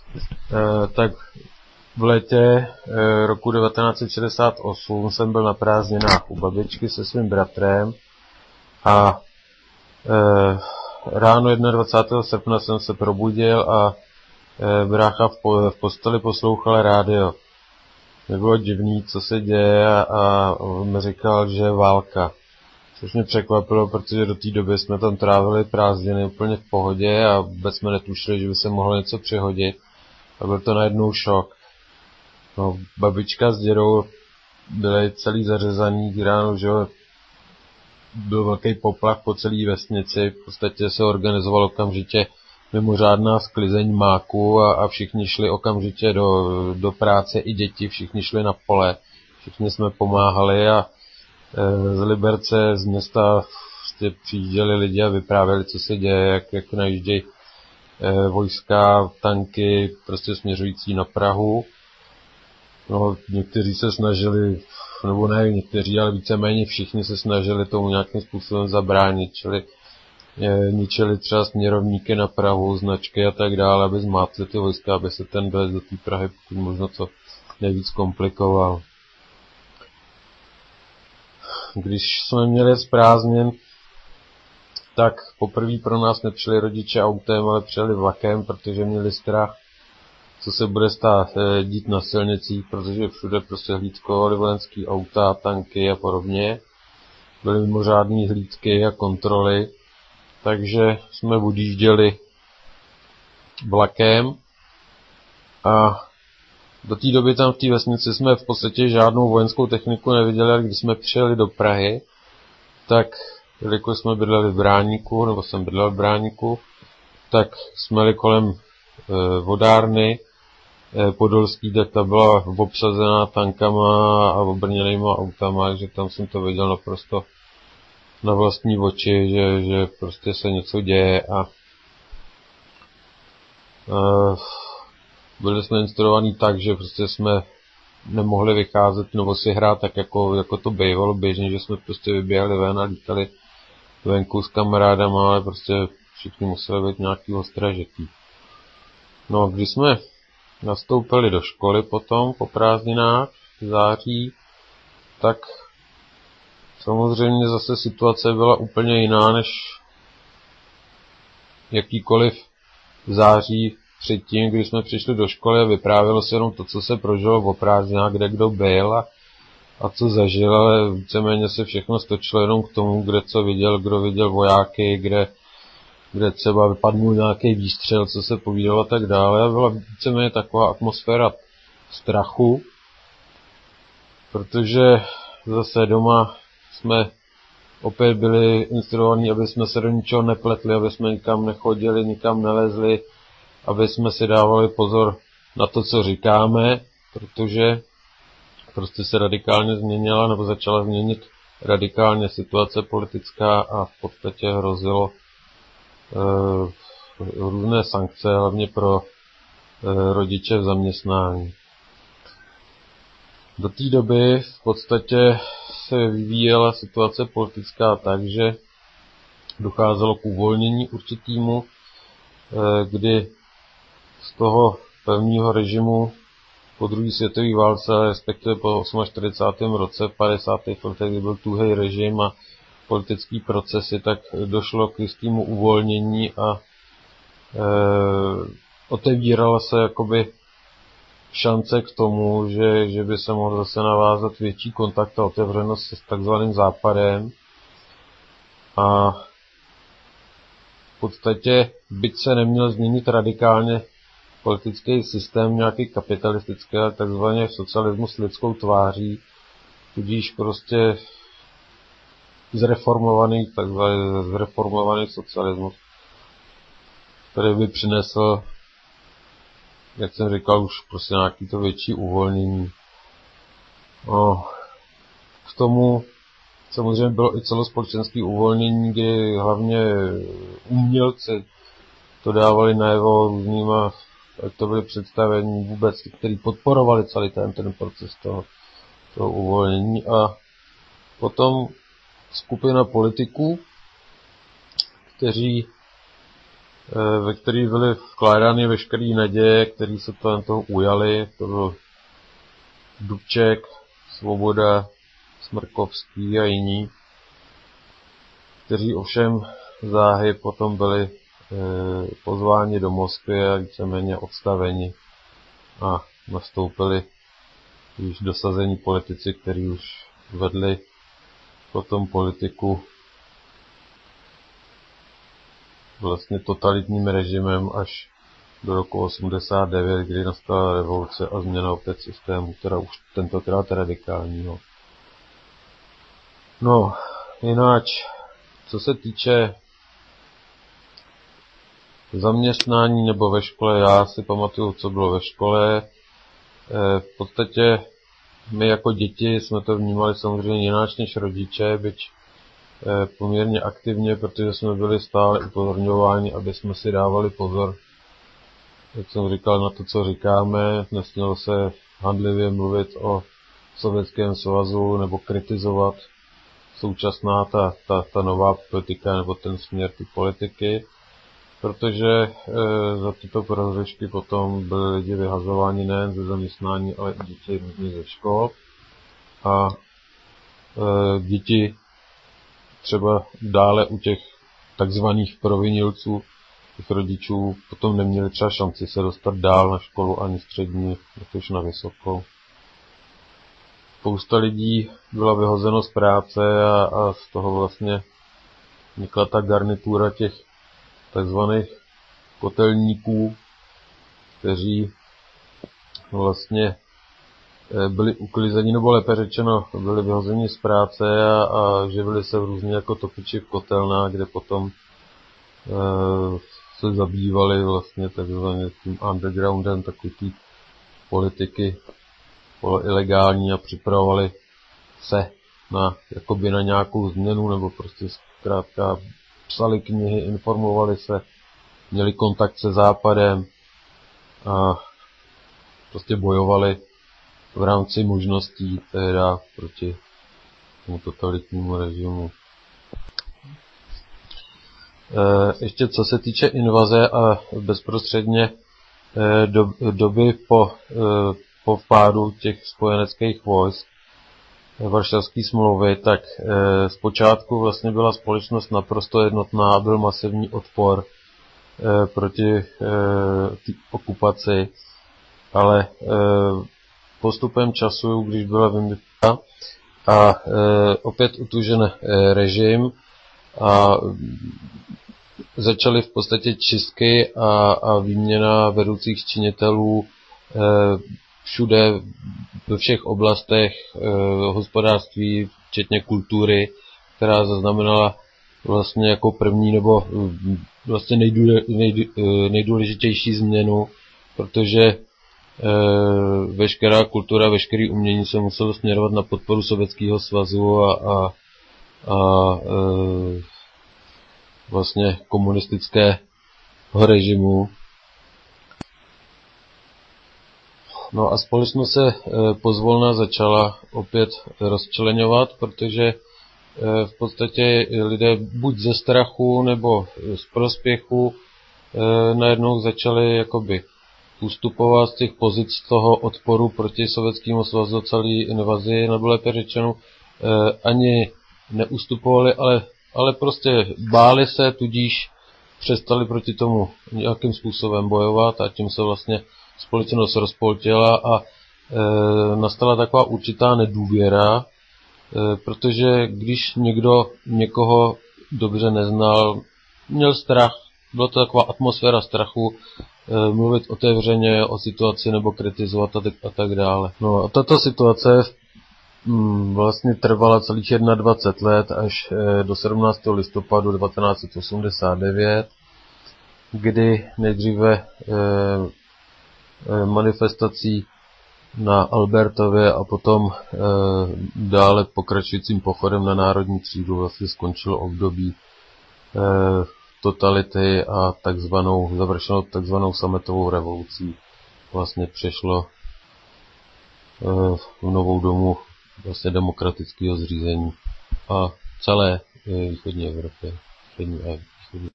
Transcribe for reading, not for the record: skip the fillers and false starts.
Tak v létě roku 1968 jsem byl na prázdninách u babičky se svým bratrem a ráno 21. srpna jsem se probudil a brácha v posteli poslouchal rádio. Nebylo divný, co se děje a on mi říkal, že je válka. Což mě překvapilo, protože do té doby jsme tam trávili prázdniny úplně v pohodě a vůbec jsme netušili, že by se mohlo něco přihodit. A byl to najednou šok. No, babička s dědou byli celý zařezaný ráno, že byl velký poplach po celé vesnici. V podstatě se organizovalo okamžitě mimořádná sklizeň máku a všichni šli okamžitě do práce, i děti, všichni šli na pole. Všichni jsme pomáhali a z Liberce, z města prostě přijížděli lidi a vyprávěli, co se děje, jak najíždějí vojska, tanky, prostě směřující na Prahu. No, někteří se snažili, nebo ne někteří, ale víceméně všichni se snažili tomu nějakým způsobem zabránit, čili ničili třeba směrovníky na Prahu, značky a tak dále, aby zmátli ty vojska, aby se ten dojezd do té Prahy pokud možno co nejvíc komplikoval. Když jsme měli z prázdnin, tak poprvé pro nás nepřijeli rodiče autem, ale přijeli vlakem, protože měli strach, co se bude dít na silnicích, protože všude prostě hlídkovali vojenský auta, tanky a podobně. Byly mimořádné hlídky a kontroly, takže jsme odjížděli vlakem a do té doby tam v té vesnici jsme v podstatě žádnou vojenskou techniku neviděli, a když jsme přijeli do Prahy, tak jelikož jsme bydleli v Bráníku, nebo jsem bydlel v Bráníku, tak jsme jeli kolem vodárny Podolský, tak ta byla obsazená tankama a obrněnýma autama, takže tam jsem to viděl naprosto na vlastní oči, že prostě se něco děje a byli jsme instruovaní tak, že prostě jsme nemohli vycházet nebo si hrát tak, jako to bývalo běžně, že jsme prostě vyběhli ven a lítali venku s kamarádama, ale prostě všichni museli být nějaký ostražitý. No a když jsme nastoupili do školy potom, po prázdninách v září, tak samozřejmě zase situace byla úplně jiná, než jakýkoliv v září předtím, když jsme přišli do školy a vyprávělo se jenom to, co se prožilo o prázdninách, kde kdo byl a co zažil, ale víceméně se všechno stočilo jenom k tomu, kde co viděl, kdo viděl vojáky, kde třeba vypadnul nějaký výstřel, co se povídalo a tak dále. A byla víceméně taková atmosféra strachu, protože zase doma jsme opět byli instruovaní, aby jsme se do ničeho nepletli, aby jsme nikam nechodili, nikam nelezli, aby jsme si dávali pozor na to, co říkáme, protože prostě se radikálně změnila nebo začala změnit radikálně situace politická a v podstatě hrozilo různé sankce, hlavně pro rodiče v zaměstnání. Do té doby v podstatě se vyvíjela situace politická tak, že docházelo k uvolnění určitýmu, kdy z toho pevného režimu po druhé světové válce, respektive po 48. roce, v 50. letech, kdy byl tuhý režim a politický procesy, tak došlo k jistému uvolnění a otevírala se jakoby šance k tomu, že by se mohl zase navázat větší kontakt a otevřenost s takzvaným západem. A v podstatě, byť se neměl změnit radikálně politický systém, nějaký kapitalistický, ale takzvaně socialismus s lidskou tváří, tudíž prostě zreformovaný socialismus, který by přinesl, jak jsem říkal, už prostě nějaký to větší uvolnění. No, k tomu samozřejmě bylo i celospolečenské uvolnění, kdy hlavně umělci to dávali najevo různýma, jak to byly představení vůbec, který podporovali celý ten proces toho uvolnění. A potom skupina politiků, kteří ve který byly vkládány veškeré naděje, který se toho ujali. To byl Dubček, Svoboda, Smrkovský a jiní, kteří ovšem záhy potom byli pozváni do Moskvy a víceméně odstaveni a nastoupili již dosazení politici, kteří už vedli potom politiku vlastně totalitním režimem až do roku 89, kdy nastala revoluce a změna opět systému, která už tentokrát radikálního. No, jinak, co se týče zaměstnání nebo ve škole, já si pamatuju, co bylo ve škole. V podstatě my jako děti jsme to vnímali samozřejmě jináč než rodiče, byť poměrně aktivně, protože jsme byli stále upozorňováni, aby jsme si dávali pozor, jak jsem říkal, na to, co říkáme. Nesmělo se handlivě mluvit o Sovětském svazu nebo kritizovat současná ta nová politika nebo ten směr ty politiky, protože za tyto prohřešky potom byli lidi vyhazováni nejen ze zaměstnání, ale i děti různě ze škol. A děti třeba dále u těch takzvaných provinilců, těch rodičů, potom neměli třeba šanci se dostat dál na školu ani střední, natož na vysokou. Spousta lidí byla vyhozeno z práce a z toho vlastně vznikla ta garnitura těch takzvaných kotelníků, kteří vlastně byli uklizeni, nebo lépe řečeno, byli vyhozeni z práce a živili se v různě jako topiči v kotelnách, kde potom se zabývali vlastně takzvaně tím undergroundem, takový ty politiky ilegální a připravovali se jakoby na nějakou změnu, nebo prostě zkrátka psali knihy, informovali se, měli kontakt se Západem a prostě bojovali v rámci možností teda proti tomu totalitnímu režimu. Ještě co se týče invaze a bezprostředně doby po vpádu těch spojeneckých vojsk Varšavské smlouvy, tak zpočátku vlastně byla společnost naprosto jednotná a byl masivní odpor proti okupaci, ale postupem času, když byla vymyta a opět utužen režim a začaly v podstatě čistky a výměna vedoucích činitelů všude, ve všech oblastech hospodářství, včetně kultury, která zaznamenala vlastně jako první nebo vlastně nejdůležitější změnu, protože veškerá kultura, veškerý umění se muselo směrovat na podporu Sovětského svazu a vlastně komunistického režimu. No a společnost se pozvolna začala opět rozčleňovat, protože v podstatě lidé buď ze strachu nebo z prospěchu najednou začali jakoby ustupovat z těch pozic toho odporu proti Sovětskému svazu, celé invazi, nebo lépe řečeno, ani neustupovali, ale prostě báli se, tudíž přestali proti tomu nějakým způsobem bojovat a tím se vlastně společnost rozpoltila a nastala taková určitá nedůvěra, protože když někdo někoho dobře neznal, měl strach, byla to taková atmosféra strachu, mluvit otevřeně o situaci nebo kritizovat a tak dále. No a tato situace vlastně trvala celých 21 let až do 17. listopadu 1989, kdy nejdříve manifestací na Albertově a potom dále pokračujícím pochodem na Národní třídu vlastně skončilo období totality a završeno takzvanou sametovou revolucí. Vlastně přešlo v novou domu vlastně demokratického zřízení a celé východní Evropě, střední